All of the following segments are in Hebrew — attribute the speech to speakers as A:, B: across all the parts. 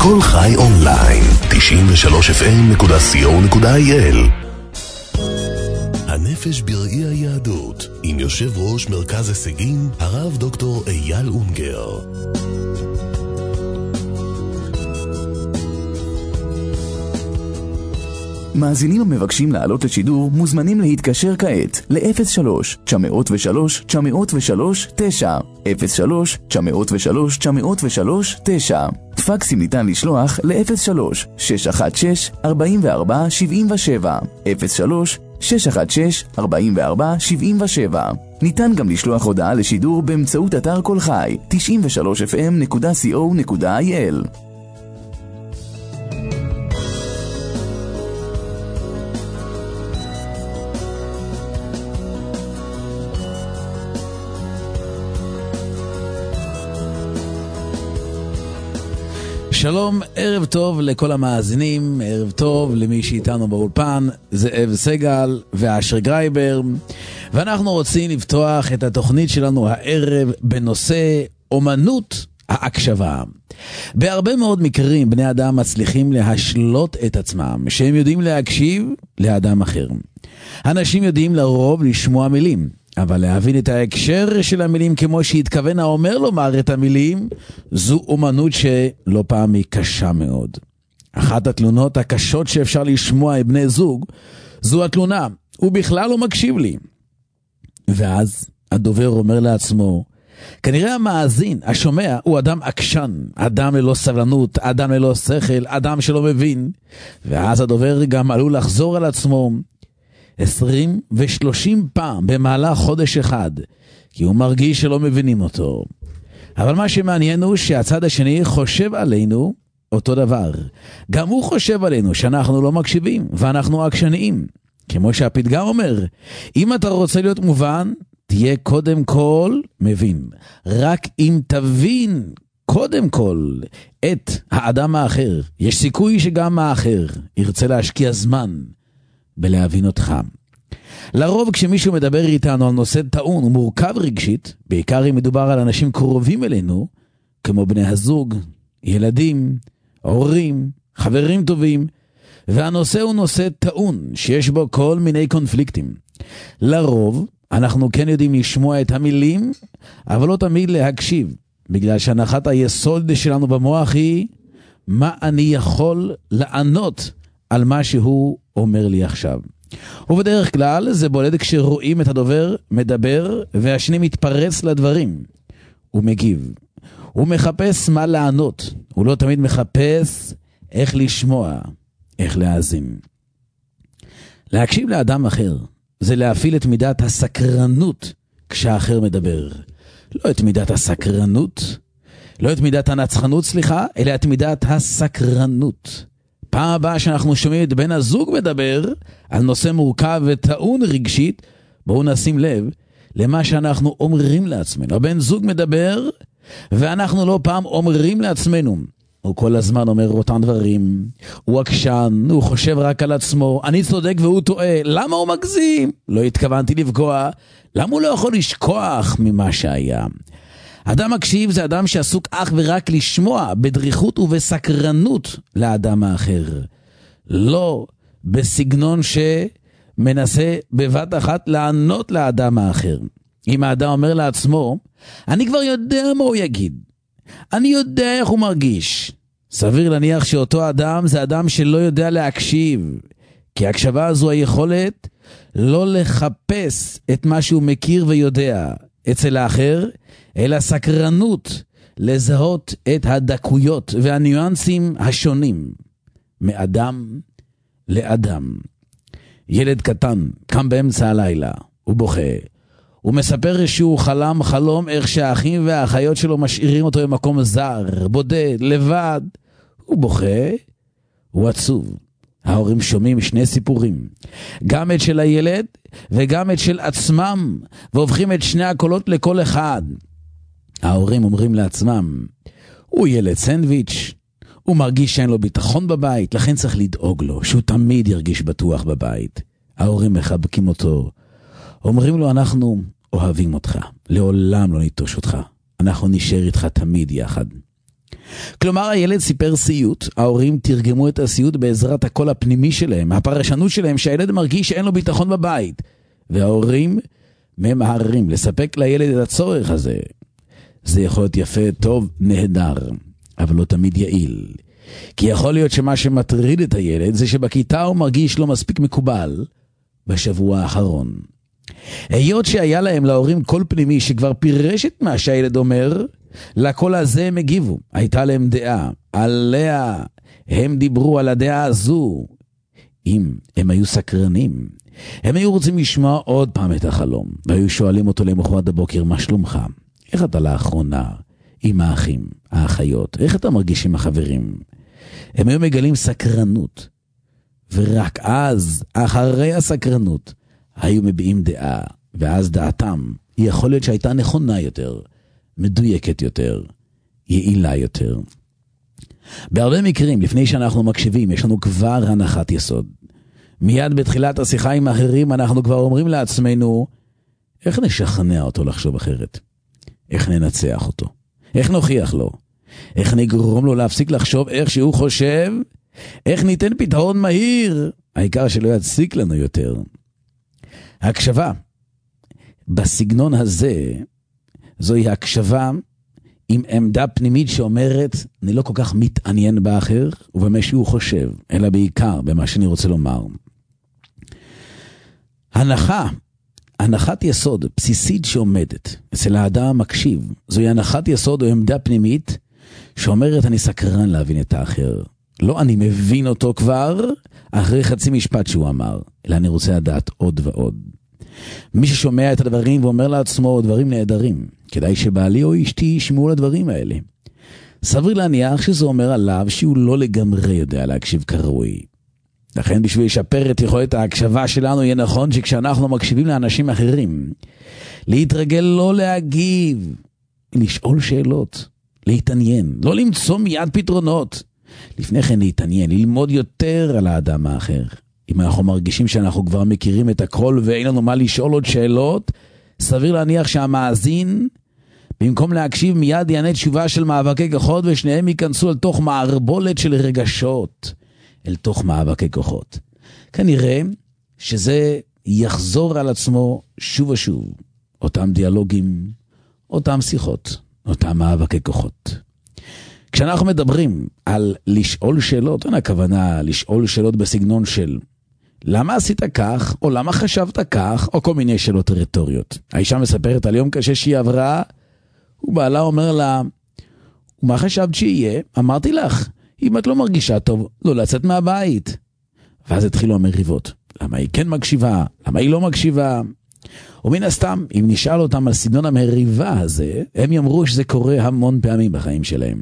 A: כל חי אונליין, 93fm.co.il. הנפש בראי היהדות, עם יושב ראש מרכז הישגים, הרב דוקטור אייל אונגר.
B: מאזינים המבקשים לעלות לשידור מוזמנים להתקשר כעת ל-03-903-903-9 03-903-903-9. פקסים ניתן לשלוח ל-03-616-4477 03-616-4477. ניתן גם לשלוח הודעה לשידור באמצעות אתר כל חי 93fm.co.il.
C: שלום, ערב טוב לכל המאזינים, ערב טוב למי שאיתנו באולפן, זאב סגל ואשר גרייבר, ואנחנו רוצים לפתוח את התוכנית שלנו הערב בנושא אומנות ההקשבה. בהרבה מאוד מקרים בני אדם מצליחים להשלות את עצמם, שהם יודעים להקשיב לאדם אחר. אנשים יודעים לרוב לשמוע מילים, אבל להבין את ההקשר של המילים כמו שהתכוון האומר לומר את המילים, זו אומנות שלא פעם היא קשה מאוד. אחת התלונות הקשות שאפשר לשמוע עם בני זוג, זו התלונה, הוא בכלל לא מקשיב לי. ואז הדובר אומר לעצמו, כנראה המאזין, השומע, הוא אדם עקשן, אדם ללא סבלנות, אדם ללא שכל, אדם שלא מבין. ואז הדובר גם עלול לחזור על עצמו 20 ו-30 פעם במהלך חודש אחד, כי הוא מרגיש שלא מבינים אותו. אבל מה שמעניין הוא שהצד השני חושב עלינו אותו דבר. גם הוא חושב עלינו שאנחנו לא מקשיבים ואנחנו עקשניים. כמו שהפתגם אומר, אם אתה רוצה להיות מובן, תהיה קודם כל מבין. רק אם תבין קודם כל את האדם האחר, יש סיכוי שגם האחר ירצה להשקיע זמן בלהבין אותך. לרוב כשמישהו מדבר איתנו על נושא טעון ומורכב רגשית, בעיקר אם מדובר על אנשים קרובים אלינו, כמו בני הזוג, ילדים, הורים, חברים טובים, והנושא הוא נושא טעון שיש בו כל מיני קונפליקטים. לרוב אנחנו כן יודעים לשמוע את המילים, אבל לא תמיד להקשיב, בגלל שהנחת היסוד שלנו במוח היא, מה אני יכול לענות על מה שהוא אומר לי עכשיו. ובדרך כלל זה בולט כשרואים את הדובר מדבר והשני מתפרץ לדברים. הוא מגיב. הוא מחפש מה לענות. הוא לא תמיד מחפש איך לשמוע, איך להאזין. להקשיב לאדם אחר זה להפעיל את מידת הסקרנות כשהאחר מדבר. לא את מידת הסקרנות, לא את מידת הנצחנות, אלא את מידת הסקרנות. פעם הבאה שאנחנו שומעים את בן הזוג מדבר על נושא מורכב וטעון רגשית, בואו נשים לב למה שאנחנו אומרים לעצמנו. הבן זוג מדבר ואנחנו לא פעם אומרים לעצמנו, הוא כל הזמן אומר אותם דברים, הוא עקשן, הוא חושב רק על עצמו, אני צודק והוא טועה, למה הוא מגזים? לא התכוונתי לפגוע, למה הוא לא יכול לשכוח ממה שהיה? אדם מקשיב זה אדם שעסוק אך ורק לשמוע בדריכות ובסקרנות לאדם האחר. לא בסגנון שמנסה בבת אחת לענות לאדם האחר. אם האדם אומר לעצמו, אני כבר יודע מה הוא יגיד. אני יודע איך הוא מרגיש. סביר להניח שאותו אדם זה אדם שלא יודע להקשיב. כי ההקשבה הזו היכולת לא לחפש את מה שהוא מכיר ויודע אצל האחר, אלא סקרנות לזהות את הדקויות והניואנסים השונים מאדם לאדם. ילד קטן קם באמצע הלילה, הוא בוכה. הוא מספר שהוא חלם חלום איך שהאחים והאחיות שלו משאירים אותו במקום זר, בודד, לבד. הוא בוכה, הוא עצוב. ההורים שומעים שני סיפורים, גם את של הילד וגם את של עצמם, והופכים את שני הקולות לכל אחד. ההורים אומרים לעצמם, הוא ילד סנדוויץ', הוא מרגיש שאין לו ביטחון בבית, לכן צריך לדאוג לו, שהוא תמיד ירגיש בטוח בבית. ההורים מחבקים אותו, אומרים לו, אנחנו אוהבים אותך, לעולם לא ניטוש אותך, אנחנו נשאר איתך תמיד יחד. כלומר, הילד סיפר סיוט, ההורים תרגמו את הסיוט בעזרת הקול הפנימי שלהם, הפרשנות שלהם שהילד מרגיש שאין לו ביטחון בבית, וההורים ממהרים לספק לילד את הצורך הזה. זה יכול להיות יפה, טוב, נהדר, אבל לא תמיד יעיל. כי יכול להיות שמה שמטריד את הילד זה שבכיתה הוא מרגיש לא מספיק מקובל בשבוע האחרון. היות שהיה להם להורים קול פנימי שכבר פירש את מה שהילד אומר, לקול הזה הם הגיבו. הייתה להם דעה, עליה הם דיברו על הדעה הזו. אם הם היו סקרנים, הם היו רוצים לשמוע עוד פעם את החלום, והיו שואלים אותו למחרת הבוקר, מה שלומך? איך אתה לאחרונה עם האחים, האחיות? איך אתה מרגיש עם החברים? הם היו מגלים סקרנות, ורק אז, אחרי הסקרנות, היו מביעים דעה, ואז דעתם יכול להיות שהייתה נכונה יותר, מדויקת יותר, יעילה יותר. בהרבה מקרים, לפני שאנחנו מקשיבים, יש לנו כבר הנחת יסוד. מיד בתחילת השיחה עם אחרים, אנחנו כבר אומרים לעצמנו, איך נשכנע אותו לחשוב אחרת? איך ננצח אותו? איך נוכיח לו? איך נגרום לו להפסיק לחשוב איך שהוא חושב? איך ניתן פתרון מהיר? העיקר שלא יציק לנו יותר. הקשבה בסגנון הזה, זוהי הקשבה עם עמדה פנימית שאומרת, אני לא כל כך מתעניין באחר ובמה שהוא חושב, אלא בעיקר במה שאני רוצה לומר. הנחת יסוד בסיסית שעומדת אצל האדם המקשיב, זוהי הנחת יסוד או עמדה פנימית שאומרת, אני סקרן להבין את האחר. לא אני מבין אותו כבר אחרי חצי משפט שהוא אמר, אלא אני רוצה לדעת עוד ועוד. מי ששומע את הדברים ואומר לעצמו דברים נהדרים, כדאי שבעלי או אשתי ישמעו לדברים האלה. סביר להניח שזה אומר עליו שהוא לא לגמרי יודע להקשיב כראוי. לכן בשביל לשפר את יכולת ההקשבה שלנו יהיה נכון שכשאנחנו מקשיבים לאנשים אחרים, להתרגל לא להגיב, לשאול שאלות, להתעניין, לא למצוא מיד פתרונות. לפני כן להתעניין, ללמוד יותר על האדם האחר. אם אנחנו מרגישים שאנחנו כבר מכירים את הכל ואין לנו מה לשאול עוד שאלות, סביר להניח שהמאזין, במקום להקשיב מיד יענה תשובה של מאבקי כוחות, ושניהם ייכנסו אל תוך מערבולת של רגשות, אל תוך מאבקי כוחות. כנראה שזה יחזור על עצמו שוב ושוב. אותם דיאלוגים, אותם שיחות, אותם מאבקי כוחות. כשאנחנו מדברים על לשאול שאלות, אין הכוונה לשאול שאלות בסגנון של למה עשית כך, או למה חשבת כך, או כל מיני שאלות רטוריות. האישה מספרת על יום קשה שהיא עברה, ובעלה אומר לה, ומה חשבת שיהיה? אמרתי לך, אם את לא מרגישה טוב, לא לצאת מהבית. ואז התחילו המריבות. למה היא כן מקשיבה? למה היא לא מקשיבה? ומן הסתם, אם נשאל אותם על סגנון המריבה הזה, הם יאמרו שזה קורה המון פעמים בחיים שלהם.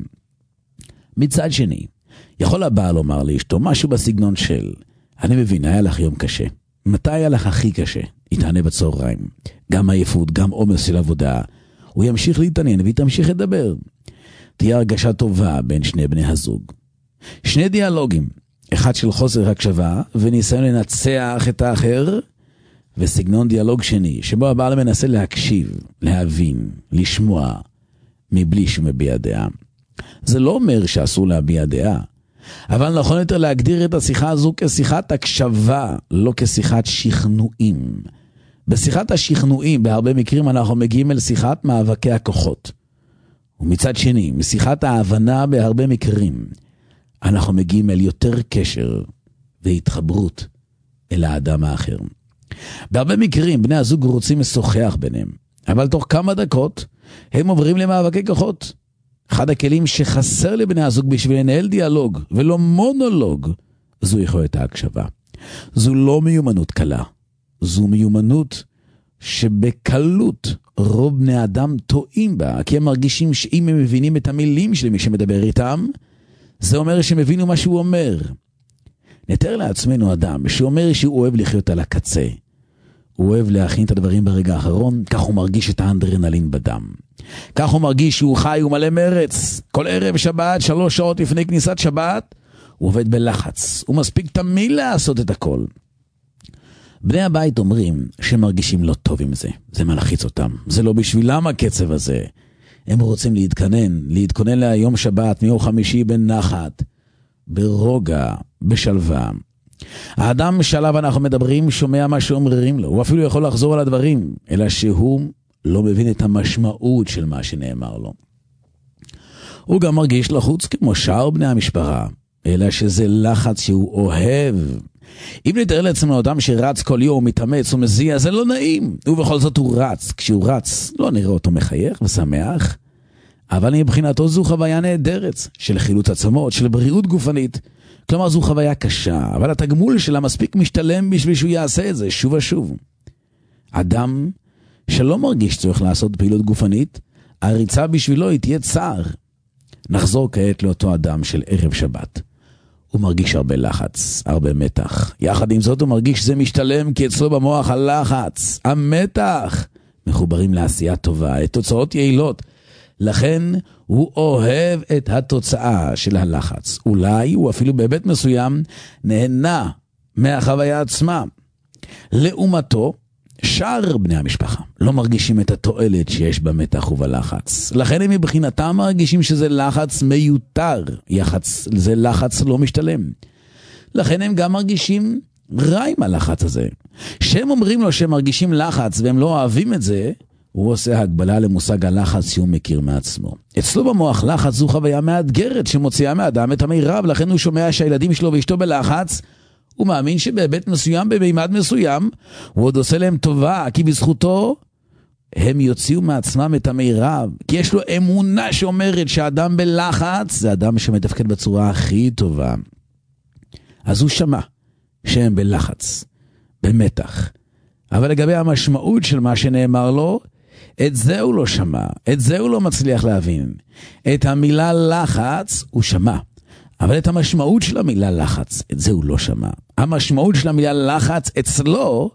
C: מצד שני, יכול הבעל לומר לאשתו משהו בסגנון של, אני מבין, היה לך יום קשה. מתי היה לך הכי קשה? היא תענה בצהריים. גם עייפות, גם עומס של עבודה. הוא ימשיך להתעניין והיא תמשיך לדבר. תהיה הרגשה טובה בין שני בני הזוג. שני דיאלוגים, אחד של חוסר הקשבה וניסיון לנצח את האחר, וסגנון דיאלוג שני, שבו הבעל מנסה להקשיב, להבין, לשמוע, מבלי שהוא מביע דעה. זה לא אומר שאסור להביע דעה, אבל נכון יותר להגדיר את השיחה הזו כשיחת הקשבה, לא כשיחת שכנועים. בשיחת השכנועים, בהרבה מקרים אנחנו מגיעים אל שיחת מאבקי הכוחות. ומצד שני, משיחת ההבנה בהרבה מקרים, אנחנו מגיעים אל יותר קשר והתחברות אל האדם האחר. בהרבה מקרים, בני הזוג רוצים לשוחח ביניהם, אבל תוך כמה דקות הם עוברים למאבקי כוחות. אחד הכלים שחסר לבני הזוג בשביל לנהל דיאלוג ולא מונולוג, זו יכולת ההקשבה. זו לא מיומנות קלה, זו מיומנות שבקלות רוב בני אדם טועים בה, כי הם מרגישים שאם הם מבינים את המילים של מי שמדבר איתם, זה אומר שהם הבינו מה שהוא אומר. נתאר לעצמנו אדם שאומר שהוא אוהב לחיות על הקצה, הוא אוהב להכין את הדברים ברגע האחרון, כך הוא מרגיש את האנדרנלין בדם. כך הוא מרגיש שהוא חי ומלא מרץ. כל ערב שבת, 3 שעות לפני כניסת שבת, הוא עובד בלחץ. הוא מספיק תמיד לעשות את הכל. בני הבית אומרים שמרגישים לא טוב עם זה. זה מלחיץ אותם. זה לא בשבילם הקצב הזה. הם רוצים להתכונן ליום שבת, מיום חמישי בנחת, ברוגע, בשלווה. האדם שעליו אנחנו מדברים שומע מה שאומרים לו, הוא אפילו יכול לחזור על הדברים, אלא שהוא לא מבין את המשמעות של מה שנאמר לו. הוא גם מרגיש לחוץ כמו שאר בני המשפחה, אלא שזה לחץ שהוא אוהב. אם נתאר לעצמנו אדם שרץ כל יום, מתאמץ ומזיע, זה לא נעים. ובכל זאת הוא רץ. כשהוא רץ, לא נראה אותו מחייך ושמח, אבל מבחינתו זו חוויה נהדרת של חילוץ עצמות, של בריאות גופנית. כלומר, זו חוויה קשה, אבל התגמול שלה מספיק משתלם בשביל שהוא יעשה את זה שוב ושוב. אדם שלא מרגיש צורך לעשות פעילות גופנית, הריצה בשבילו היא תהיה צער. נחזור כעת לאותו אדם של ערב שבת. הוא מרגיש הרבה לחץ, הרבה מתח. יחד עם זאת הוא מרגיש שזה משתלם, כי אצלו במוח הלחץ, המתח, מחוברים לעשייה טובה, לתוצאות יעילות. לכן הוא אוהב את התוצאה של הלחץ. אולי הוא אפילו בהיבט מסוים נהנה מהחוויה עצמה. לעומתו, שאר בני המשפחה לא מרגישים את התועלת שיש במתח ובלחץ. לכן הם מבחינתם מרגישים שזה לחץ מיותר. זה לחץ לא משתלם. לכן הם גם מרגישים רע עם הלחץ הזה. שהם אומרים לו שהם מרגישים לחץ והם לא אוהבים את זה, הוא עושה הגבלה למושג הלחץ שהוא מכיר מעצמו. אצלו במוח לחץ זו חוויה מאתגרת שמוציאה מאדם את המירב, לכן הוא שומע שהילדים שלו ואשתו בלחץ, הוא מאמין שבהיבט מסוים, במימד מסוים, הוא עוד עושה להם טובה, כי בזכותו הם יוציאו מעצמם את המירב, כי יש לו אמונה שאומרת שהאדם בלחץ זה אדם שמתפקד בצורה הכי טובה. אז הוא שמע שהם בלחץ, במתח, אבל לגבי המשמעות של מה שנאמר לו, את זה הוא לא שמע, את זה הוא לא מצליח להבין. את המילה לחץ הוא שמע, אבל את המשמעות של המילה לחץ, את זה הוא לא שמע. המשמעות של המילה לחץ אצלו,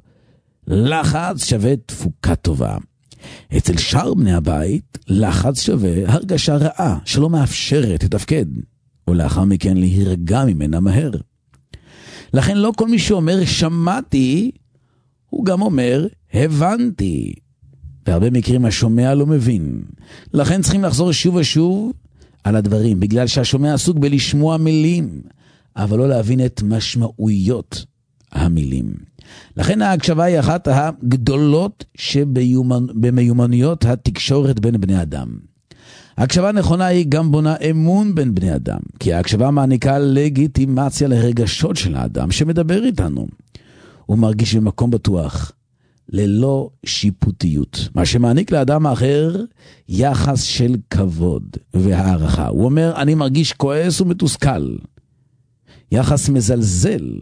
C: לחץ שווה תפוקה טובה. אצל שאר בני הבית, לחץ שווה הרגשה רעה, שלא מאפשרת לתפקד, ולאחר מכן להירגע ממנה מהר. לכן לא כל מי שאומר שמעתי, הוא גם אומר הבנתי. בהרבה מקרים השומע לא מבין. לכן צריכים לחזור שוב ושוב על הדברים, בגלל שהשומע עסוק בלשמוע מילים, אבל לא להבין את משמעויות המילים. לכן ההקשבה היא אחת הגדולות שבמיומנויות התקשורת בין בני אדם. ההקשבה נכונה היא גם בונה אמון בין בני אדם, כי ההקשבה מעניקה לגיטימציה לרגשות של האדם שמדבר איתנו. הוא מרגיש במקום בטוח, ללא שיפוטיות, מה שמעניק לאדם האחר יחס של כבוד והערכה. הוא אומר, אני מרגיש כועס ומתוסכל. יחס מזלזל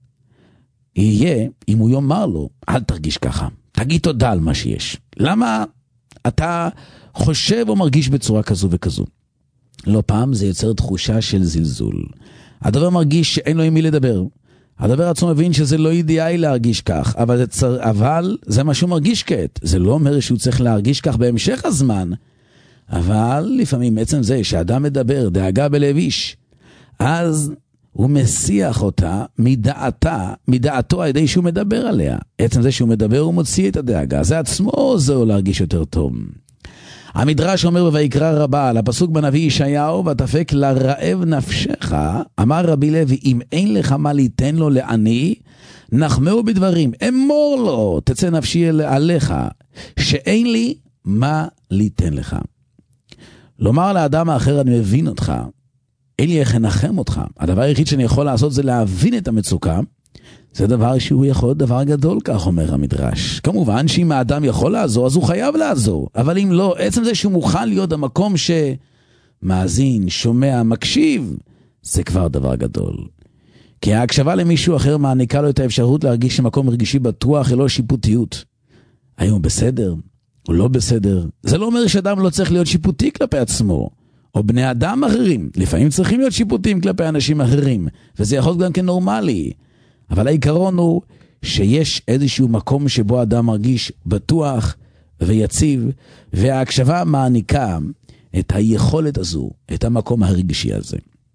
C: יהיה אם הוא יאמר לו, אל תרגיש ככה, תגיד תודה על מה שיש. למה אתה חושב או מרגיש בצורה כזו וכזו? לא פעם זה יוצר תחושה של זלזול. הדבר מרגיש שאין לו עם מי לדבר. הדבר עצמו מבין שזה לא אידיאלי להרגיש כך, אבל זה מה שהוא מרגיש כעת. זה לא אומר שהוא צריך להרגיש כך בהמשך הזמן, אבל לפעמים עצם זה שאדם מדבר דאגה בלב איש, אז הוא מסיח אותה מדעתו על ידי שהוא מדבר עליה. עצם זה שהוא מדבר הוא מוציא את הדאגה, זה עצמו עוזר להרגיש יותר טוב. המדרש אומר בויקרא רבה, על הפסוק בנביא ישעיהו, ותפק לרעב נפשך, אמר רבי לוי, אם אין לך מה ליתן לו לעני, נחמהו בדברים, אמור לו, תצא נפשי עליך, שאין לי מה ליתן לך. לומר לאדם האחר, אני מבין אותך, אין לי איך לנחם אותך. הדבר היחיד שאני יכול לעשות זה להבין את המצוקה, זה דבר שהוא יכול להיות דבר גדול, כך אומר המדרש. כמובן שאם האדם יכול לעזור, אז הוא חייב לעזור. אבל אם לא, עצם זה שהוא מוכן להיות במקום שמאזין, שומע, מקשיב, זה כבר דבר גדול. כי ההקשבה למישהו אחר מעניקה לו את האפשרות להרגיש שמקום רגישי בטוח, ללא שיפוטיות. האם הוא בסדר? הוא לא בסדר? זה לא אומר שאדם לא צריך להיות שיפוטי כלפי עצמו. או בני אדם אחרים. לפעמים צריכים להיות שיפוטים כלפי אנשים אחרים. וזה יכול גם כנורמלי. אבל העיקרון הוא שיש איזשהו מקום שבו אדם מרגיש בטוח ויציב, וההקשבה מעניקה את היכולת הזו, את המקום הרגשי הזה.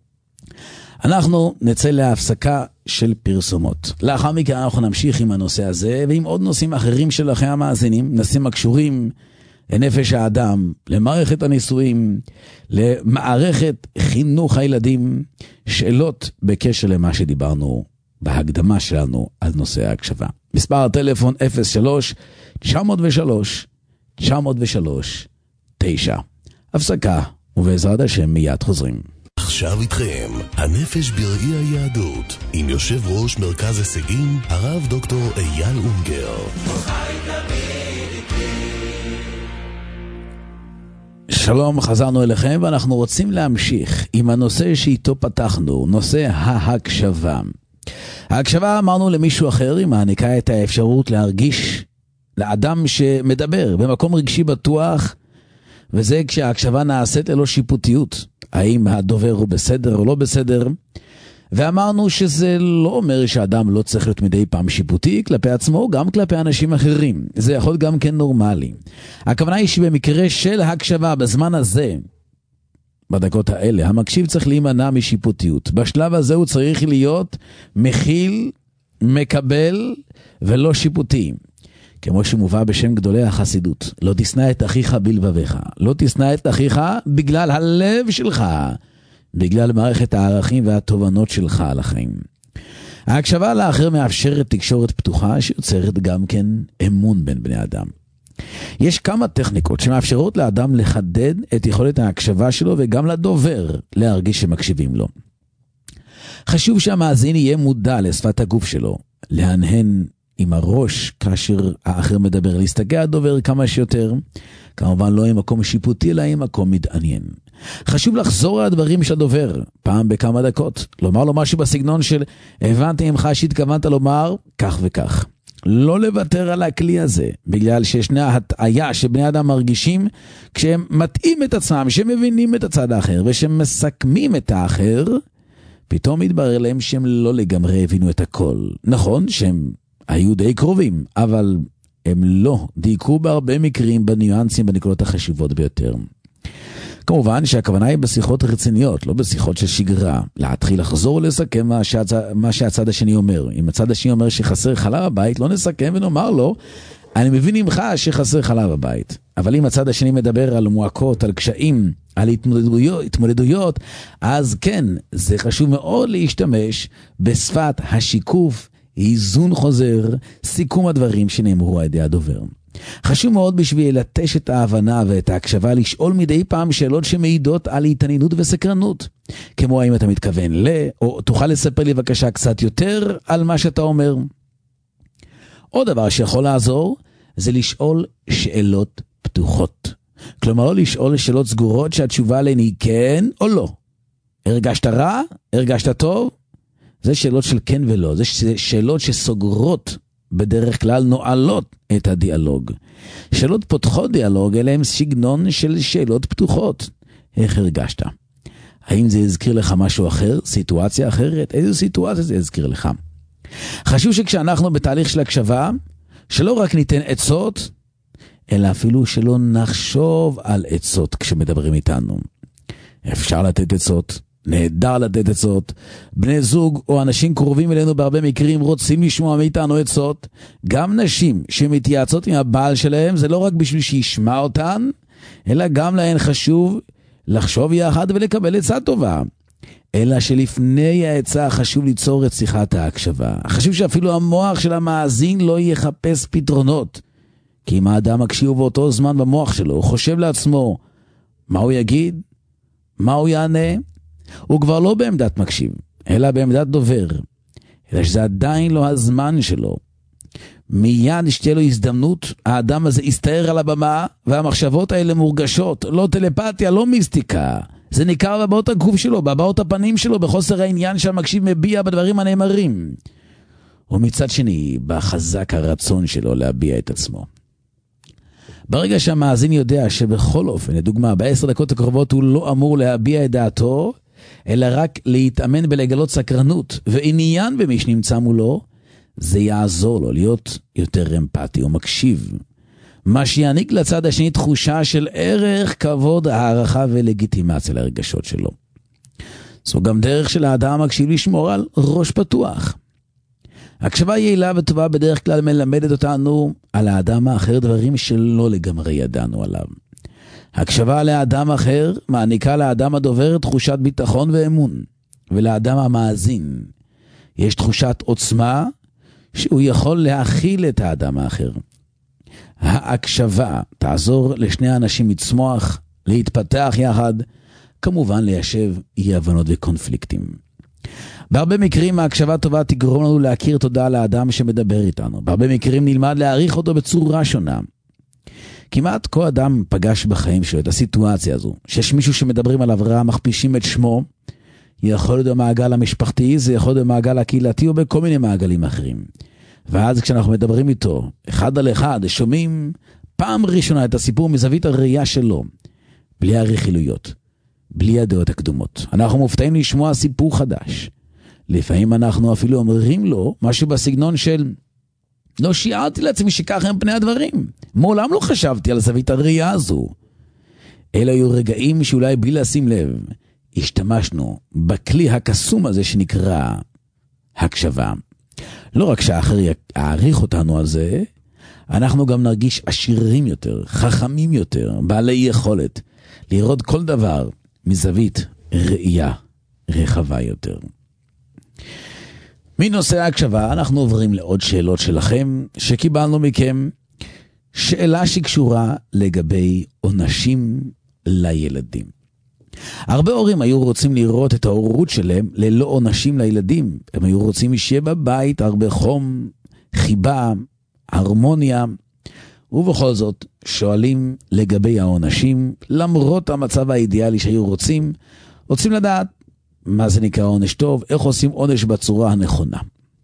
C: אנחנו נצא להפסקה של פרסומות. לאחר מכן אנחנו נמשיך עם הנושא הזה, ועם עוד נושאים אחרים שלכם המאזינים, נושאים הקשורים לנפש האדם, למערכת הנישואים, למערכת חינוך הילדים, שאלות בקשר למה שדיברנו בהקדמה שלנו על נושא ההקשבה. מספר הטלפון 03-903-903-9. הפסקה, ובעזרת השם מיד חוזרים.
A: עכשיו איתכם, הנפש בראי היהדות, עם יושב ראש מרכז הישגים, הרב דוקטור אייל אונגר.
C: שלום, חזרנו אליכם ואנחנו רוצים להמשיך עם הנושא שאיתו פתחנו, נושא ההקשבה. ההקשבה, אמרנו, למישהו אחר, היא מעניקה את האפשרות להרגיש לאדם שמדבר במקום רגשי בטוח, וזה כשההקשבה נעשית ללא שיפוטיות. האם הדובר הוא בסדר או לא בסדר? ואמרנו שזה לא אומר שהאדם לא צריך להיות מדי פעם שיפוטי כלפי עצמו, גם כלפי אנשים אחרים. זה יכול גם כן נורמלי. הכוונה היא שבמקרה של הקשבה בזמן הזה, בדקות האלה, המקשיב צריך להימנע משיפוטיות. בשלב הזה הוא צריך להיות מכיל, מקבל ולא שיפוטי. כמו שמובא בשם גדולי החסידות, לא תשנא את אחיך בלבביך, לא תשנא את אחיך בגלל הלב שלך, בגלל מערכת הערכים והתובנות שלך על החיים. ההקשבה לאחר מאפשרת תקשורת פתוחה שיוצרת גם כן אמון בין בני אדם. יש כמה טכניקות שמאפשרות לאדם לחדד את יכולת ההקשבה שלו וגם לדובר להרגיש שמקשיבים לו. חשוב שהמאזין יהיה מודע לשפת הגוף שלו, להנהן עם הראש כאשר האחר מדבר, להסתכל הדובר כמה שיותר, כמובן לא עם מקום שיפוטי, אלא עם מקום מתעניין. חשוב לחזור על הדברים של הדובר, פעם בכמה דקות, לומר לו משהו בסגנון של הבנתי ממך שהתכוונת לומר כך וכך. לא לוותר על הכלי הזה, בגלל שישנה הטעיה שבני אדם מרגישים כשהם מתאים את עצמם, שמבינים את הצד האחר ושמסכמים את האחר, פתאום מתברר להם שהם לא לגמרי הבינו את הכל. נכון שהם היו די קרובים, אבל הם לא דייקו בהרבה מקרים בניואנסים, בנקודות החשובות ביותר. כמובן שהכוונה היא בשיחות רציניות, לא בשיחות של שגרה, להתחיל לחזור ולסכם מה שהצד השני אומר. אם הצד השני אומר שחסר חלב בבית, לא נסכם ונאמר לו, אני מבין ממך שחסר חלב בבית. אבל אם הצד השני מדבר על מועקות, על קשיים, על התמודדויות, אז כן, זה חשוב מאוד להשתמש בשפת השיקוף, איזון חוזר, סיכום הדברים שנאמרו על ידי הדובר. חשוב מאוד בשביל לטש את ההבנה ואת ההקשבה לשאול מדי פעם שאלות שמעידות על התעניינות וסקרנות. כמו האם אתה מתכוון או תוכל לספר לי בבקשה קצת יותר על מה שאתה אומר. עוד דבר שיכול לעזור זה לשאול שאלות פתוחות. כלומר לא לשאול שאלות סגורות שהתשובה עליהן היא כן או לא. הרגשת רע? הרגשת טוב? זה שאלות של כן ולא. זה שאלות שסוגרות בדרך כלל נועלות את הדיאלוג. שאלות פותחות דיאלוג, אלה הם סגנון של שאלות פתוחות. איך הרגשת? האם זה יזכיר לך משהו אחר? סיטואציה אחרת? איזו סיטואציה זה יזכיר לך? חשוב שכשאנחנו בתהליך של הקשבה, שלא רק ניתן עצות, אלא אפילו שלא נחשוב על עצות כשמדברים איתנו. אפשר לתת עצות, נהדר לתת עצות. בני זוג או אנשים קרובים אלינו בהרבה מקרים רוצים לשמוע מאיתנו עצות. גם נשים שמתייעצות עם הבעל שלהם, זה לא רק בשביל שישמע אותן, אלא גם להן חשוב לחשוב יחד ולקבל עצה טובה. אלא שלפני העצה חשוב ליצור את שיחת ההקשבה. חשוב שאפילו המוח של המאזין לא יחפש פתרונות. כי אם האדם מקשיב באותו זמן במוח שלו, הוא חושב לעצמו מה הוא יגיד, מה הוא יענה, הוא כבר לא בעמדת מקשיב, אלא בעמדת דובר. אלא שזה עדיין לא הזמן שלו. מיד שתהיה לו הזדמנות, האדם הזה יסתער על הבמה, והמחשבות האלה מורגשות, לא טלפתיה, לא מיסטיקה. זה ניכר בבעות הגוף שלו, בבעות הפנים שלו, בחוסר העניין שהמקשיב מביע בדברים הנאמרים. ומצד שני, בחזק הרצון שלו להביע את עצמו. ברגע שהמאזין יודע שבכל אופן, לדוגמה, ב10 דקות הקרובות הוא לא אמור להביע את דעתו, אלא רק להתאמן בלגלות סקרנות ועניין במי שנמצא מולו, זה יעזור לו להיות יותר אמפתי ומקשיב. מה שיעניק לצד השני תחושה של ערך, כבוד, הערכה ולגיטימציה לרגשות שלו. זו גם דרך של האדם המקשיב לשמור על ראש פתוח. הקשבה יעילה וטובה בדרך כלל מלמדת אותנו על האדם האחר דברים שלא לגמרי ידענו עליו. הקשבה לאדם אחר מעניקה לאדם הדובר תחושת ביטחון ואמון, ולאדם המאזין יש תחושת עוצמה שהוא יכול להכיל את האדם האחר. ההקשבה תעזור לשני האנשים לצמוח, להתפתח יחד, כמובן ליישב אי הבנות וקונפליקטים. בהרבה מקרים ההקשבה טובה תגרום לנו להכיר תודה לאדם שמדבר איתנו. בהרבה מקרים נלמד להעריך אותו בצורה שונה. כמעט כל אדם פגש בחיים שלו את הסיטואציה הזו, שיש מישהו שמדברים עליו רע, מכפישים את שמו, יכול להיות במעגל המשפחתי, זה יכול להיות במעגל הקהילתי או בכל מיני מעגלים אחרים. ואז כשאנחנו מדברים איתו, אחד על אחד, שומעים פעם ראשונה את הסיפור מזווית הראייה שלו, בלי הרכילויות, בלי הדעות הקדומות. אנחנו מופתעים לשמוע סיפור חדש. לפעמים אנחנו אפילו אומרים לו משהו בסגנון של, לא שיערתי לעצמי שככה הם פני הדברים. מעולם לא חשבתי על זווית הראייה הזו. אלה היו רגעים שאולי בלי לשים לב, השתמשנו בכלי הקסום הזה שנקרא הקשבה. לא רק שהאחר יעריך אותנו על זה, אנחנו גם נרגיש עשירים יותר, חכמים יותר, בעלי יכולת, לראות כל דבר מזווית ראייה רחבה יותר. מנושא ההקשבה אנחנו עוברים לעוד שאלות שלכם שקיבלנו מכם. שאלה שקשורה לגבי עונשים לילדים. הרבה הורים היו רוצים לראות את ההורות שלהם ללא עונשים לילדים. הם היו רוצים שיהיה בבית הרבה חום, חיבה, הרמוניה, ובכל זאת שואלים לגבי העונשים, למרות המצב האידיאלי שהיו רוצים לדעת מה זה נקרא עונש טוב, איך עושים עונש בצורה הנכונה.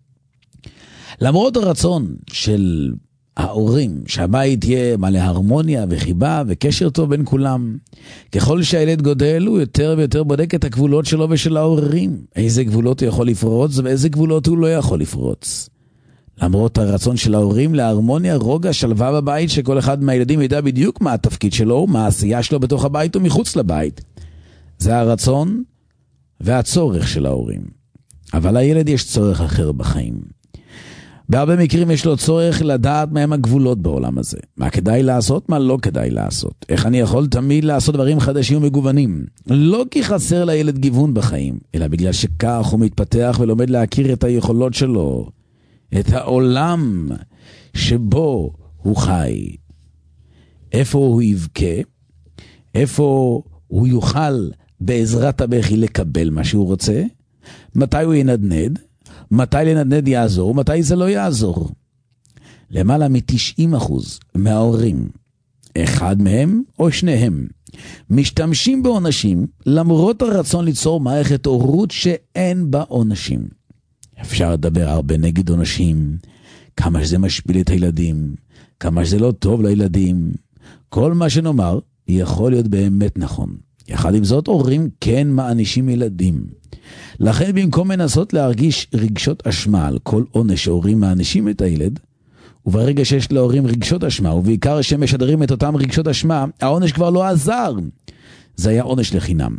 C: למרות הרצון של ההורים שהבית יהיה מלא הרמוניה וחיבה וקשר טוב בין כולם, ככל שהילד גודל הוא יותר ויותר בודק את הגבולות שלו ושל ההורים, איזה גבולות הוא יכול לפרוץ ואיזה גבולות הוא לא יכול לפרוץ. למרות הרצון של ההורים להרמוניה, רוגע, שלווה בבית, שכל אחד מהילדים ידע בדיוק מה התפקיד שלו, מה העשייה שלו בתוך הבית ומחוץ לבית. זה הרצון והצורך של ההורים. אבל לילד יש צורך אחר בחיים. בהרבה מקרים יש לו צורך לדעת מהם הגבולות בעולם הזה. מה כדאי לעשות, מה לא כדאי לעשות. איך אני יכול תמיד לעשות דברים חדשים ומגוונים. לא כי חסר לילד גיוון בחיים, אלא בגלל שכך הוא מתפתח ולומד להכיר את היכולות שלו, את העולם שבו הוא חי. איפה הוא יבכה, איפה הוא יוכל בעזרת הבכי לקבל מה שהוא רוצה, מתי הוא ינדנד, מתי לנדנד יעזור, מתי זה לא יעזור. למעלה מ-90% מההורים, אחד מהם או שניהם, משתמשים בעונשים למרות הרצון ליצור מערכת הורות שאין בה עונשים. אפשר לדבר הרבה נגד עונשים, כמה שזה משפיל את הילדים, כמה שזה לא טוב לילדים. כל מה שנאמר יכול להיות באמת נכון. יחד עם זאת, הורים כן מענישים ילדים. לכן במקום מנסות להרגיש רגשות אשמה על כל עונש שהורים מענישים את הילד, וברגע שיש להורים רגשות אשמה, ובעיקר שמשדרים את אותם רגשות אשמה, העונש כבר לא עזר. זה היה עונש לחינם.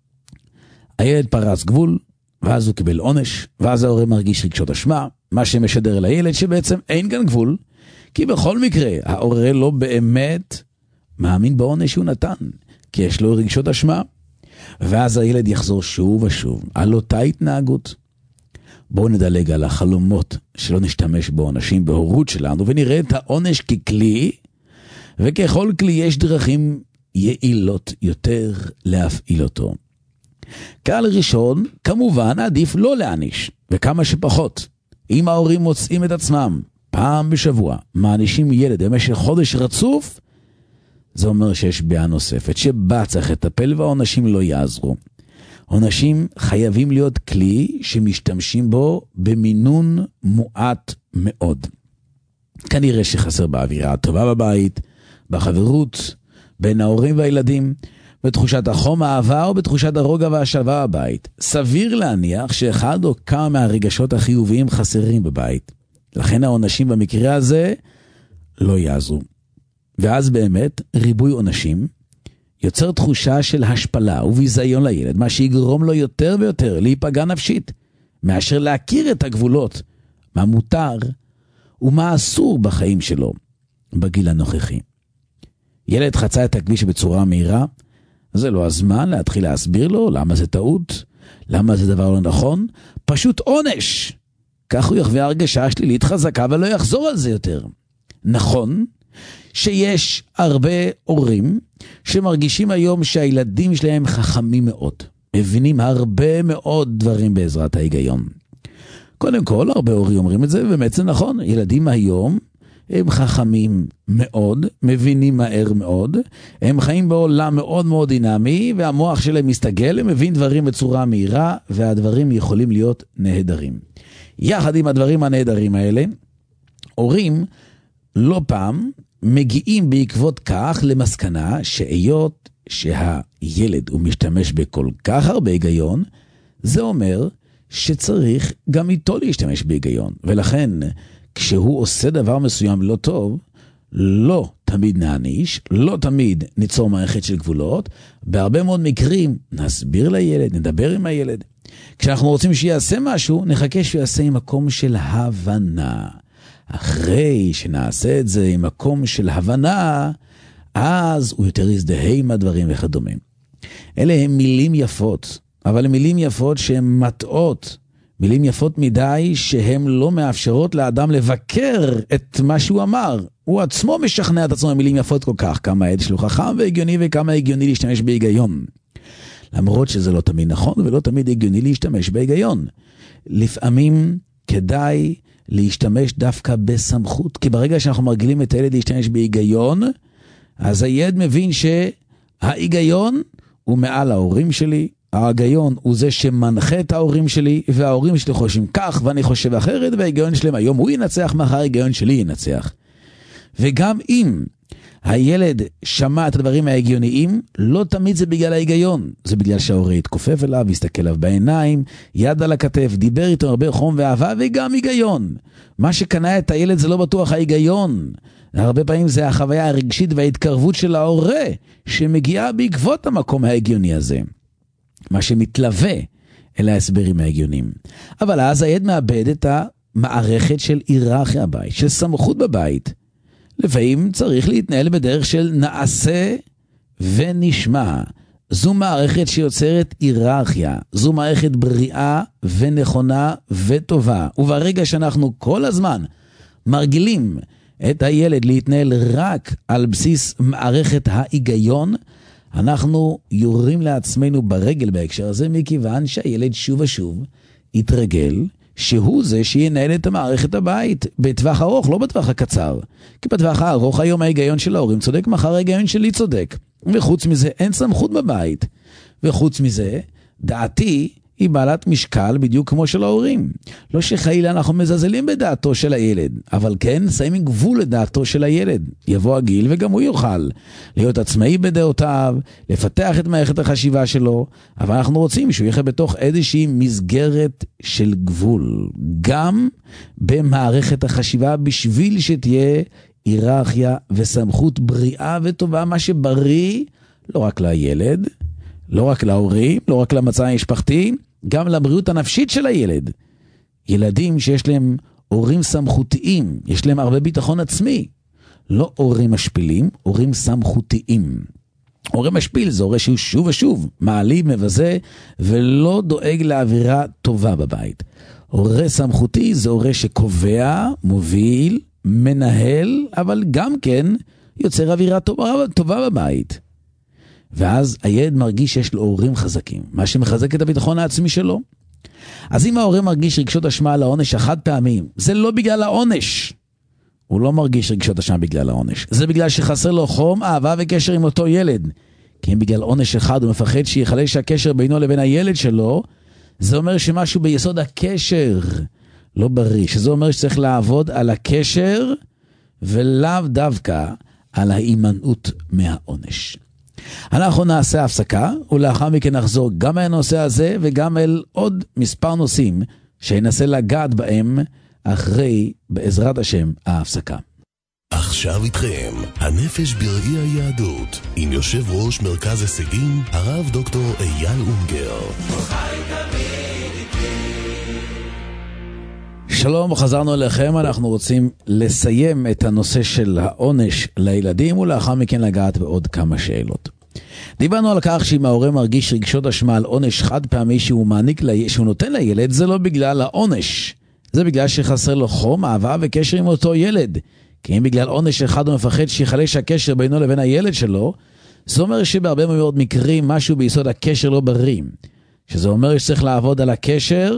C: הילד פרץ גבול, ואז הוא קיבל עונש, ואז ההורים מרגיש רגשות אשמה, מה שמשדר לילד שבעצם אין כאן גבול, כי בכל מקרה ההורה לא באמת מאמין בעונש שהוא נתן, כי יש לו רגשות אשמה, ואז הילד יחזור שוב ושוב על אותה התנהגות. בואו נדלג על החלומות שלא נשתמש בעונשים בהורות שלנו, ונראה את העונש ככלי, וככל כלי יש דרכים יעילות יותר להפעיל אותו. קהל ראשון, כמובן עדיף לא להעניש, וכמה שפחות. אם ההורים מוצאים את עצמם פעם בשבוע, מענישים ילד במשך חודש רצוף, זה אומר שיש בעיה נוספת, שבה צריך לטפל והעונשים לא יעזרו. עונשים חייבים להיות כלי שמשתמשים בו במינון מועט מאוד. כנראה שחסר באווירה הטובה בבית, בחברות, בין ההורים והילדים, בתחושת החום, האהבה או בתחושת הרוגע והשלווה בבית. סביר להניח שאחד או כמה מהרגשות החיוביים חסרים בבית. לכן העונשים במקרה הזה לא יעזרו. ואז באמת ריבוי עונשים יוצר תחושה של השפלה וביזיון לילד, מה שיגרום לו יותר ויותר להיפגע נפשית, מאשר להכיר את הגבולות מה מותר ומה אסור בחיים שלו בגיל הנוכחי. ילד חצה את הכביש בצורה מהירה, זה לא הזמן להתחיל להסביר לו למה זה טעות, למה זה דבר לא נכון, פשוט עונש. כך הוא יחווה הרגשה שלילית חזקה ולא יחזור על זה יותר. נכון שיש הרבה הורים שמרגישים היום שהילדים שלהם חכמים מאוד, מבינים הרבה מאוד דברים בעזרת ההיגיון. קודם כל, הרבה הורים אומרים את זה, ובאמת זה נכון, ילדים היום הם חכמים מאוד, מבינים מהר מאוד, הם חיים בעולם מאוד מאוד דינמי, והמוח שלהם מסתגל, הם מבין דברים בצורה מהירה, והדברים יכולים להיות נהדרים. יחד עם הדברים הנהדרים האלה, הורים לא פעם מגיעים בעקבות כך למסקנה שהיות שהילד הוא משתמש בכל כך הרבה היגיון, זה אומר שצריך גם איתו להשתמש בהיגיון. ולכן, כשהוא עושה דבר מסוים לא טוב, לא תמיד נעניש, לא תמיד ניצור מערכת של גבולות, בהרבה מאוד מקרים נסביר לילד, נדבר עם הילד. כשאנחנו רוצים שיעשה משהו, נחכה שיעשה עם מקום של הבנה. אחרי שנעשה את זה עם מקום של הבנה, אז הוא יותר יזדהה עם הדברים וכדומה. אלה הם מילים יפות, אבל מילים יפות שהן מטעות, מילים יפות מדי שהן לא מאפשרות לאדם לבקר את מה שהוא אמר. הוא עצמו משכנע את עצמו במילים יפות כל כך, כמה הילד שלו חכם והגיוני וכמה הגיוני להשתמש בהיגיון. למרות שזה לא תמיד נכון ולא תמיד הגיוני להשתמש בהיגיון. לפעמים כדאי להשתמש דווקא בסמכות, כי ברגע שאנחנו מרגילים את הילד להשתמש בהיגיון, אז הילד מבין שההיגיון הוא מעל ההורים שלי, ההיגיון הוא זה שמנחה את ההורים שלי, וההורים שלי חושבים כך ואני חושב אחרת, וההיגיון שלהם היום הוא ינצח, מחר ההיגיון שלי ינצח. וגם אם הילד שמע את הדברים ההגיוניים, לא תמיד זה בגלל ההיגיון, זה בגלל שההורה התכופף אליו, הסתכל עליו בעיניים, יד על הכתף, דיבר איתו הרבה חום ואהבה, וגם היגיון. מה שקנה את הילד זה לא בטוח ההיגיון, הרבה פעמים זה החוויה הרגשית וההתקרבות של ההורה, שמגיעה בעקבות המקום ההגיוני הזה, מה שמתלווה אל ההסברים ההגיוניים. אבל אז הילד מאבד את המערכת של היררכיה בבית, של סמכות בבית. לפעמים צריך להתנהל בדרך של נעשה ונשמע. זו מערכת שיוצרת היררכיה, זו מערכת בריאה ונכונה וטובה. וברגע שאנחנו כל הזמן מרגילים את הילד להתנהל רק על בסיס מערכת ההיגיון, אנחנו יורים לעצמנו ברגל בהקשר הזה, מכיוון שהילד שוב ושוב יתרגל שהוא זה שינהל את המערכת הבית בטווח ארוך, לא בטווח הקצר. כי בטווח הארוך היום ההיגיון של ההורים צודק, מחר ההיגיון שלי צודק. וחוץ מזה אין סמכות בבית. וחוץ מזה, דעתי היא בעלת משקל בדיוק כמו של ההורים. לא שחלילה אנחנו מזלזלים בדעתו של הילד, אבל כן שמים גבול לדעתו של הילד. יבוא הגיל וגם הוא יוכל להיות עצמאי בדעותיו, לפתח את מערכת החשיבה שלו, אבל אנחנו רוצים שהוא יחיה בתוך איזושהי מסגרת של גבול, גם במערכת החשיבה, בשביל שתהיה היררכיה וסמכות בריאה וטובה, מה שבריא לא רק לילד, לא רק להורים, לא רק למצע המשפחתי, גם לבריאות הנפשית של הילד. ילדים שיש להם הורים סמכותיים, יש להם הרבה ביטחון עצמי. לא הורים משפילים, הורים סמכותיים. הורה משפיל זה הורה שהוא שוב ושוב מעליב, מבזה, ולא דואג לאווירה טובה בבית. הורה סמכותי זה הורה שקובע, מוביל, מנהל, אבל גם כן יוצר אווירה טובה בבית. ואז הילד מרגיש שיש לו הורים חזקים, מה שמחזק את הביטחון העצמי שלו. אז אם ההורה מרגיש רגשות אשמה על העונש החד פעמים, זה לא בגלל העונש. הוא לא מרגיש רגשות אשמה בגלל העונש. זה בגלל שחסר לו חום, אהבה וקשר עם אותו ילד. כי אם בגלל עונש אחד הוא מפחד שיחלש הקשר בינו לבין הילד שלו, זה אומר שמשהו ביסוד הקשר לא בריא. שזה אומר שצריך לעבוד על הקשר, ולאו דווקא על ההימנעות מהעונש. אנחנו נעשה הפסקה, ולאחר מכן נחזור גם אל הנושא הזה, וגם אל עוד מספר נושאים שינסה לגעת בהם אחרי, בעזרת השם, ההפסקה.
A: עכשיו איתכם, הנפש בראי היהדות, עם יושב ראש מרכז הישגים, הרב דוקטור אייל אונגר.
C: שלום, חזרנו אליכם. אנחנו רוצים לסיים את הנושא של העונש לילדים ולאחר מכן לגעת בעוד כמה שאלות. דיברנו על כך שאם ההורה מרגיש רגשות אשמה על עונש חד פעמי שהוא נותן לילד, זה לא בגלל העונש, זה בגלל שחסר לו חום, אהבה וקשר עם אותו ילד. כי אם בגלל עונש אחד הוא מפחד שיחלש הקשר בינו לבין הילד שלו, זה אומר שבהרבה מאוד מקרים משהו ביסוד הקשר לא בריא, שזה אומר שצריך לעבוד על הקשר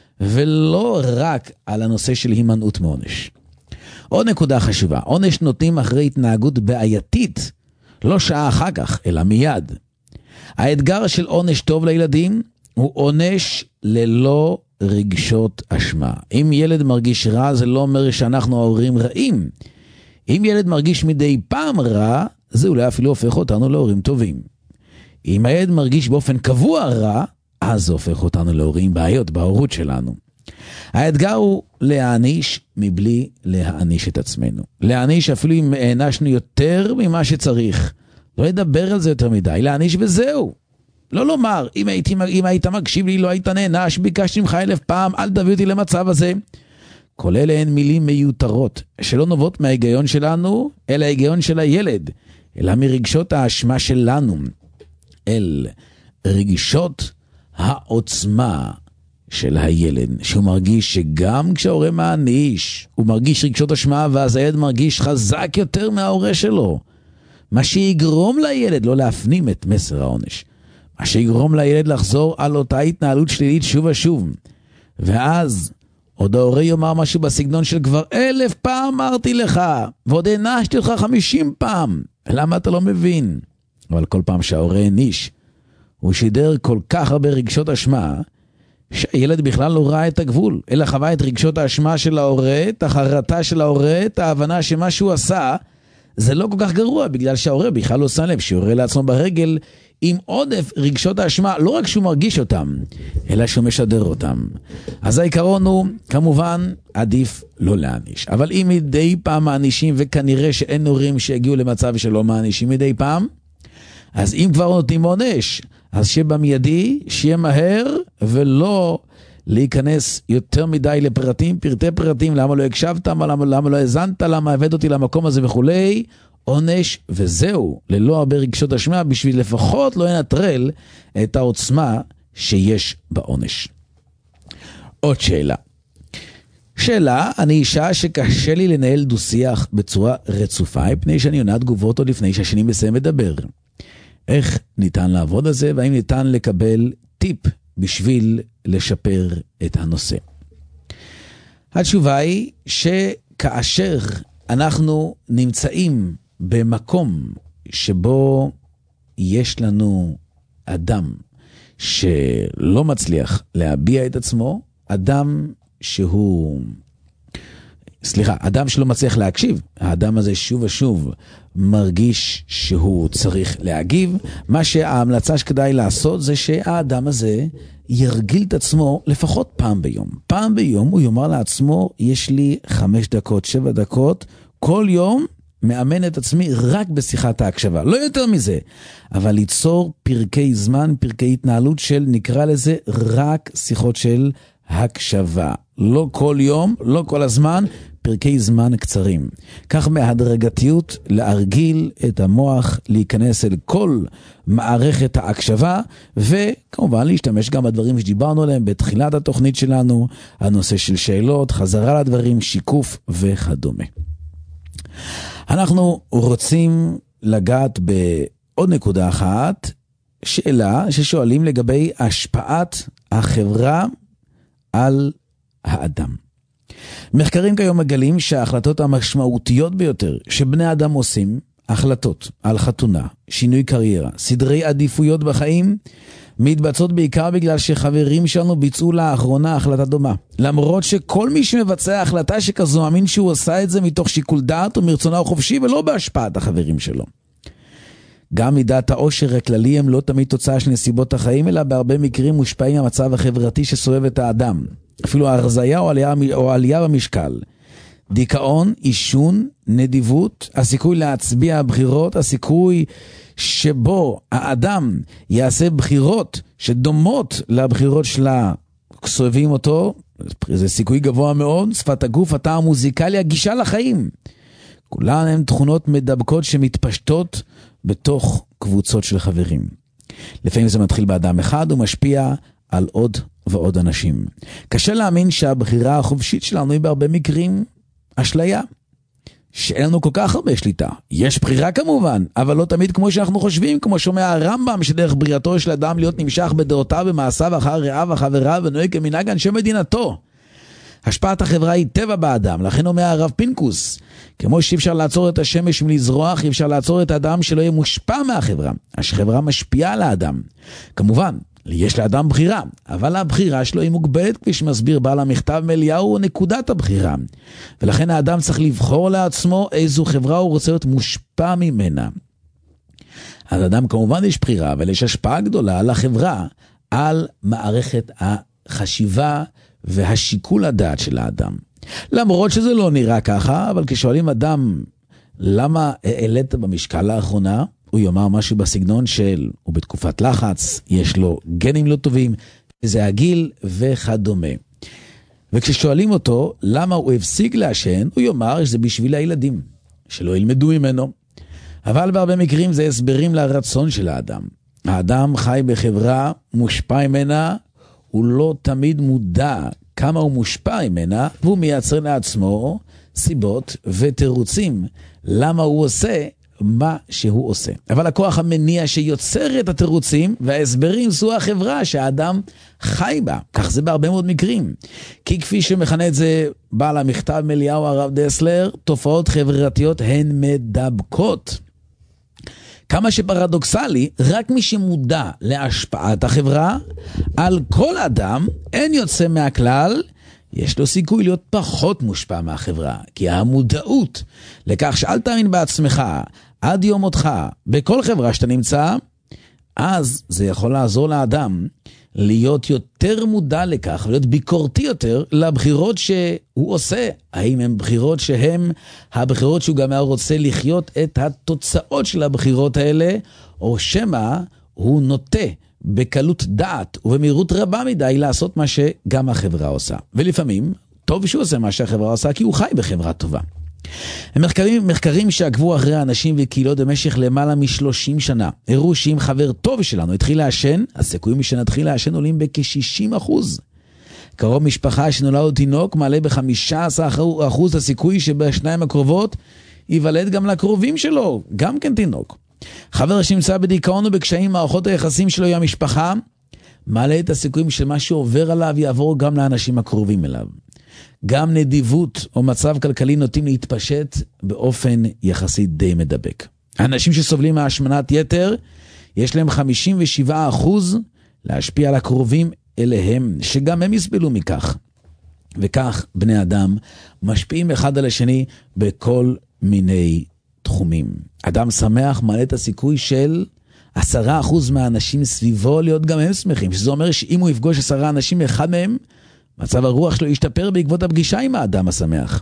C: ולא רק על הנושא של הימנעות מעונש. עוד נקודה חשובה, עונש נותנים אחרי התנהגות בעייתית, לא שעה אחר כך, אלא מיד. האתגר של עונש טוב לילדים הוא עונש ללא רגשות אשמה. אם ילד מרגיש רע, זה לא אומר שאנחנו ההורים רעים. אם ילד מרגיש מדי פעם רע, זה אולי אפילו הופך אותנו להורים טובים. אם הילד מרגיש באופן קבוע רע, אז זה הופך אותנו להורים בעיות בהורות שלנו. האתגר הוא להעניש מבלי להעניש את עצמנו. להעניש אפילו אם הענשנו יותר ממה שצריך. לא לדבר על זה יותר מדי, להעניש וזהו. לא לומר, אם היית מקשיב לי, לא היית נענש, ביקשתי ממך 1000 פעם, אל תביא אותי למצב הזה. כל אלה הן מילים מיותרות, שלא נובעות מההיגיון שלנו, אלא ההיגיון של הילד, אלא מרגשות האשמה שלנו, אל רגשות העוצמה של הילד, שהוא מרגיש שגם כשההורה מעניש, הוא מרגיש רגשות אשמה, ואז הילד מרגיש חזק יותר מההורה שלו. מה שיגרום לילד לא להפנים את מסר העונש. מה שיגרום לילד לחזור על אותה התנהלות שלילית שוב ושוב. ואז עוד ההורה יאמר משהו בסגנון של כבר 1000 פעם אמרתי לך, ועוד הענשתי אותך 50 פעם. למה אתה לא מבין? אבל כל פעם שההורה העניש, הוא שידר כל כך הרבה רגשות אשמה, שהילד בכלל לא ראה את הגבול, אלא חווה את רגשות האשמה של ההורה, את החרטה של ההורה, את ההבנה שמה שהוא עשה, זה לא כל כך גרוע, בגלל שההורה בכלל לא שם לב, שיורה לעצמו ברגל עם עודף רגשות האשמה, לא רק שהוא מרגיש אותם, אלא שהוא משדר אותם. אז העיקרון הוא, כמובן, עדיף לא להעניש. אבל אם מדי פעם מענישים, וכנראה שאין הורים שהגיעו למצב שלא מענישים מדי פעם, אז אם כבר נותנים עונש, אז שבמיידי, שיהיה מהר, ולא להיכנס יותר מדי לפרטים, פרטי פרטים, למה לא הקשבת, למה לא הזנת, למה הבאת אותי למקום הזה וכולי, עונש וזהו, ללא הרבה רגשות אשמה, בשביל לפחות לא ינטרל את העוצמה שיש בעונש. עוד שאלה, אני אישה שקשה לי לנהל דו-שיח בצורה רצופה, מפני שאני עונה תגובות עוד לפני שהשני מסיים לדבר. איך ניתן לעבוד על זה, והאם ניתן לקבל טיפ בשביל לשפר את הנושא? התשובה היא שכאשר אנחנו נמצאים במקום שבו יש לנו אדם שלא מצליח להביע את עצמו, אדם שלא מצליח להקשיב, האדם הזה שוב ושוב מרגיש שהוא צריך להגיב, מה שההמלצה שכדאי לעשות זה שהאדם הזה ירגיל את עצמו לפחות פעם ביום. פעם ביום הוא יאמר לעצמו, יש לי 5 דקות, 7 דקות, כל יום מאמן את עצמי רק בשיחת ההקשבה. לא יותר מזה, אבל ליצור פרקי זמן, פרקי התנהלות של, נקרא לזה, רק שיחות של הקשבה. לא כל יום, לא כל הזמן, פרקי זמן קצרים. כך מהדרגתיות להרגיל את המוח להיכנס אל כל מערכת ההקשבה, וכמובן להשתמש גם בדברים שדיברנו עליהם בתחילת התוכנית שלנו, הנושא של שאלות, חזרה לדברים, שיקוף וכדומה. אנחנו רוצים לגעת בעוד נקודה אחת, שאלה ששואלים לגבי השפעת החברה על האדם. מחקרים כיום מגלים שההחלטות המשמעותיות ביותר שבני אדם עושים, החלטות על חתונה, שינוי קריירה, סדרי עדיפויות בחיים, מתבצעות בעיקר בגלל שחברים שלנו ביצעו לאחרונה החלטה דומה. למרות שכל מי שמבצע החלטה שכזו מאמין שהוא עשה את זה מתוך שיקול דעת ומרצונו החופשי ולא בהשפעת החברים שלו. גם מידת העושר הכללי הם לא תמיד תוצאה של נסיבות החיים, אלא בהרבה מקרים מושפעים מהמצב החברתי שסובב את האדם. אפילו ההרזיה או עלייה במשקל. דיכאון, עישון, נדיבות, הסיכוי להצביע בחירות, הסיכוי שבו האדם יעשה בחירות שדומות לבחירות של סובבים אותו, זה סיכוי גבוה מאוד, שפת הגוף, התא המוזיקלי, הגישה לחיים. כולן הן תכונות מדבקות שמתפשטות בתוך קבוצות של חברים. לפעמים זה מתחיל באדם אחד ומשפיע על עוד ועוד אנשים. קשה להאמין שהבחירה החופשית שלנו היא בהרבה מקרים אשליה. שאין לנו כל כך הרבה שליטה. יש בחירה כמובן, אבל לא תמיד כמו שאנחנו חושבים, כמו שומע הרמב"ם, שדרך בריאתו של אדם להיות נמשך בדעותיו במעשיו אחר רעיו וחבריו ונוהג כמנהג אנשי מדינתו. השפעת החברה היא טבע באדם, לכן אומר הרב פינקוס, כמו שאי אפשר לעצור את השמש מלזרוח, אי אפשר לעצור את האדם שלא יהיה מושפע מהחברה. החברה משפיעה על האדם. כמובן, יש לאדם בחירה, אבל הבחירה שלו היא מוגבלת, כפי שמסביר בעל המכתב מאליהו, נקודת הבחירה. ולכן האדם צריך לבחור לעצמו איזו חברה הוא רוצה להיות מושפע ממנה. אז אדם כמובן יש בחירה, אבל יש השפעה גדולה על החברה, על מערכת החשיבה והשיקול הדעת של האדם. למרות שזה לא נראה ככה, אבל כששואלים אדם, למה העלית במשקל לאחרונה? הוא יאמר משהו בסגנון של, הוא בתקופת לחץ, יש לו גנים לא טובים, זה הגיל וכדומה. וכששואלים אותו למה הוא הפסיק לעשן, הוא יאמר שזה בשביל הילדים, שלא ילמדו ממנו. אבל בהרבה מקרים זה הסברים לרצון של האדם. האדם חי בחברה, מושפע ממנה, הוא לא תמיד מודע כמה הוא מושפע ממנה, והוא מייצר לעצמו סיבות ותירוצים למה הוא עושה מה שהוא עושה. אבל הכוח המניע שיוצר את התירוצים וההסברים זו החברה שהאדם חי בה. כך זה בהרבה מאוד מקרים. כי כפי שמכנה את זה בעל המכתב מאליהו הרב דסלר, תופעות חברתיות הן מדבקות. כמה שפרדוקסלי, רק מי שמודע להשפעת החברה על כל אדם, אין יוצא מהכלל, יש לו סיכוי להיות פחות מושפע מהחברה. כי המודעות לכך שאל תאמין בעצמך עד יום מותך בכל חברה שאתה נמצא, אז זה יכול לעזור לאדם להיות יותר מודע לכך ולהיות ביקורתי יותר לבחירות שהוא עושה. האם הן בחירות שהן הבחירות שהוא גם רוצה לחיות את התוצאות של הבחירות האלה, או שמה הוא נוטה בקלות דעת ובמהירות רבה מדי לעשות מה שגם החברה עושה. ולפעמים טוב שהוא עושה מה שהחברה עושה, כי הוא חי בחברה טובה. מחקרים שעקבו אחרי האנשים וקהילות במשך למעלה מ-30 שנה, הראו שאם חבר טוב שלנו התחיל לעשן, הסיכויים שנתחיל לעשן עולים בכ-60%. קרוב משפחה שנולד תינוק מעלה ב-15% הסיכוי שבשניים הקרובות ייוולד גם לקרובים שלו, גם כן תינוק. חבר שנמצא בדיכאון ובקשיים מערכות היחסים שלו עם המשפחה, מעלה את הסיכויים שמה שעובר עליו יעבור גם לאנשים הקרובים אליו. גם נדיבות או מצב כלכלי נוטים להתפשט באופן יחסית די מדבק. האנשים שסובלים מהשמנת יתר, יש להם 57% להשפיע על הקרובים אליהם, שגם הם יסבלו מכך. וכך בני אדם משפיעים אחד על השני בכל מיני תחומים. אדם שמח מעלה את הסיכוי של 10% מהאנשים סביבו להיות גם הם שמחים, שזה אומר שאם הוא יפגוש 10 אנשים, אחד מהם מצב הרוח שלו ישתפר בעקבות הפגישה עם האדם השמח.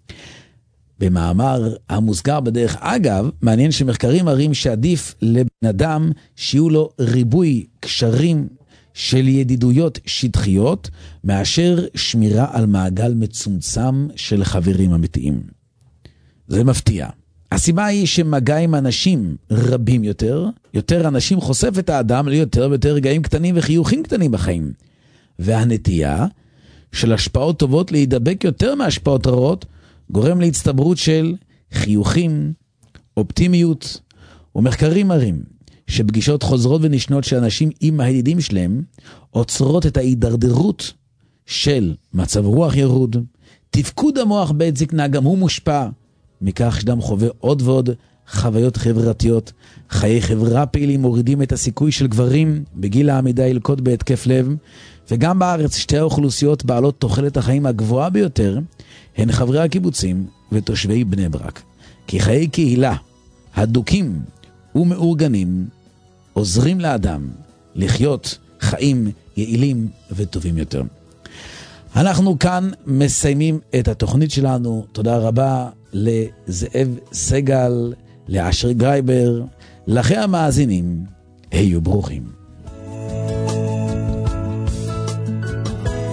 C: במאמר המוסגר בדרך אגב, מעניין שמחקרים מראים שעדיף לבן אדם שיהיו לו ריבוי קשרים של ידידויות שטחיות, מאשר שמירה על מעגל מצומצם של חברים אמיתיים. זה מפתיע. הסיבה היא שמגע עם אנשים רבים יותר אנשים חושף את האדם ליותר ויותר רגעים קטנים וחיוכים קטנים בחיים. והנטייה של השפעות טובות להידבק יותר מהשפעות רעות, גורם להצטברות של חיוכים, אופטימיות, ומחקרים מראים שפגישות חוזרות ונשנות של אנשים עם הידידים שלהם, עוצרות את ההידרדרות של מצב רוח ירוד, תפקוד המוח בעת זקנה, גם הוא מושפע מכך שדם חווה עוד ועוד חוויות חברתיות. חיי חברה פעילים מורידים את הסיכוי של גברים בגיל העמידה ילקוט בהתקף לב, וגם בארץ שתי האוכלוסיות בעלות תוחלת החיים הגבוהה ביותר הן חברי הקיבוצים ותושבי בני ברק. כי חיי קהילה הדוקים ומאורגנים עוזרים לאדם לחיות חיים יעילים וטובים יותר. אנחנו כאן מסיימים את התוכנית שלנו. תודה רבה לזאב סגל, לאשר גרייבר, לכם המאזינים, היו ברוכים.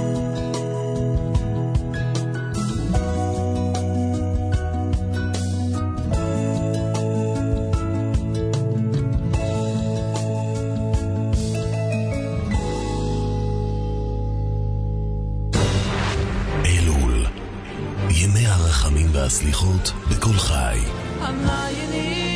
A: הרחמים והסליחות בכל חי.
D: המעיינים